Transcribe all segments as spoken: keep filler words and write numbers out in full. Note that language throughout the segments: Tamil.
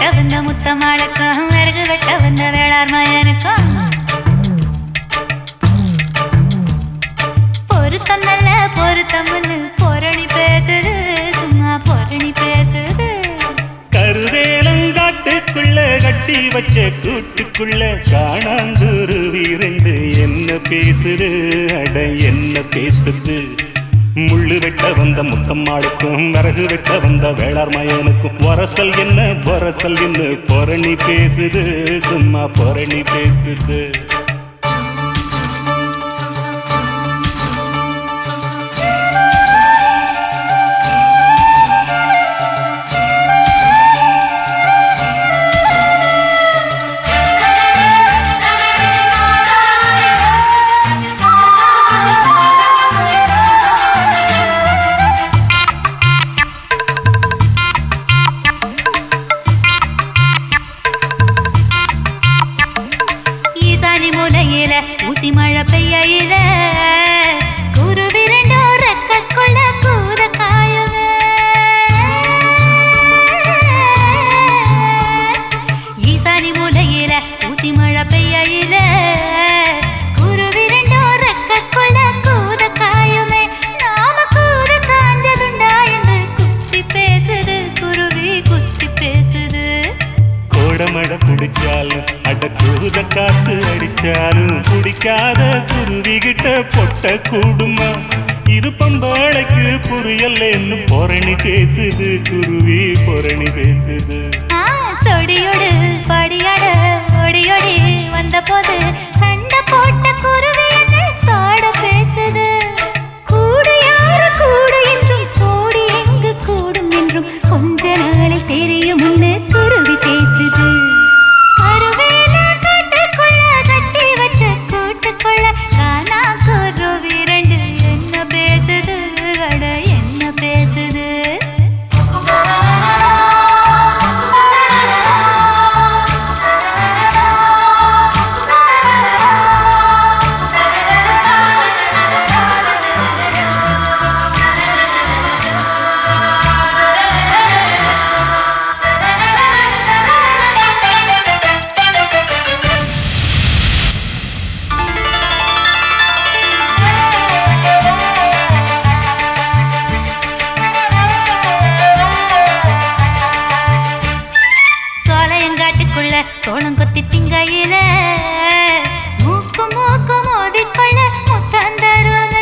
வந்த முத்தமாளுக்கும் விறகு வெட்ட வந்த வேளார் மயனுக்கும் பொருத்தம் நல்ல பொருத்தம் பொரணி பேசுது சும்மா பொரணி பேசுது. கருவேலங்காட்டுக்குள்ள கட்டி வச்ச கூட்டுக்குள்ள காணாங்குருவி ரெண்டு என்ன பேசுது அட என்ன பேசுது. முள்ளு வெட்ட வந்த முத்தம்மாளுக்கும் விறகு வெட்ட வந்த வேளார் மயனுக்கும் வரசல் என்ன பொரசல் என்ன பொரணி பேசுது சும்மா பொரணி பேசுது. ஊசி மழை பெய்யில குருவி ரெண்டோ ரெக்கக்குள்ள கூத காயுங்க. ஈசானி மூலையில ஊசி மழை பெய்யில குருவி ரெண்டோ ரெக்கக்குள்ள கூத காயுமே. நாம கூத காஞ்சதுண்டா என்று குத்தி பேசுது குருவி குத்தி பேசுது. கோடமழை குடிச்சாலும் அட கூத காத்து அடிச்சாலும் குடிக்காத குருவி கிட்ட பொட்ட கூடுமா. இது பம்பாளைக்கு புரியலன்னு பொரணி பேசுது குருவி பொரணி பேசுது. சொடியோடு படியாட ஒடியோடி வந்த போது சண்டை போட்ட குருவி என்ன சாட பேசுது. கூடு யாரு கூடு என்றும் சோடி எங்கு கூடும் என்றும் கொஞ்ச நாளில் தெரியும் குருவி பேசுது. சோளம் கொத்தி திங்கையில மூக்கு மூக்கு மோதிக்கொள்ள முத்தம் தருவன.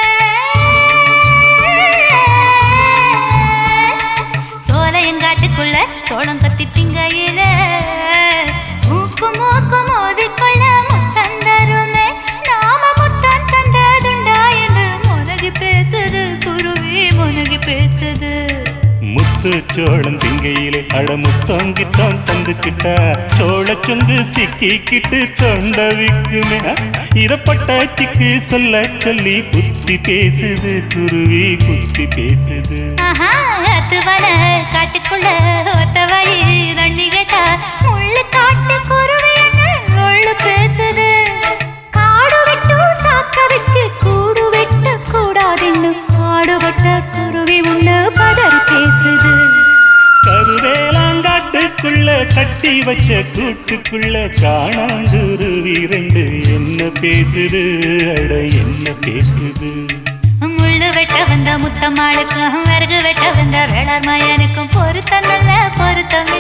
சோலையங்காட்டுக்குள்ள சோளம் கொத்தி திங்கையில மூக்கு மூக்கு மோதிக்கொள்ள முத்தம் தருவமே. நாம முத்தம் தந்ததுண்டா என்று முனகி பேசுது குருவி முனகி பேசுது. முத்து சோளம் திங்கையிலே அட முத்தங்கித்தான் தந்துக்கிட்டா சோழ சொந்து சிக்கிக்கிட்டு தொண்டவிக்குமே. இதப்பட்ட சிக்கு சொல்ல சொல்லி புத்தி பேசுது குருவி புத்தி பேசுது. காட்டுக்குள்ள ஒத்த வழி தண்ணி கேட்டா முள்ளு காட்டு குருவி என்ன பேசுது. காடு விட்டு சாக்க வச்சு கூடு வெட்ட கூடாதுன்னு காடுபட்ட குருவி உன்னு பதறி பேசுது. கருவேலாங்காட்டுக்குள்ள கட்டி வச்ச கூட்டுக்குள்ள காணாங்குருவி ரெண்டு என்ன பேசுது அட என்ன பேசுது. முள்ளு வெட்ட வந்த முத்தம்மாளுக்கும் விறகு வெட்ட வந்த வேளார் மயனுக்கும் பொருத்தம் நல்ல பொருத்தம்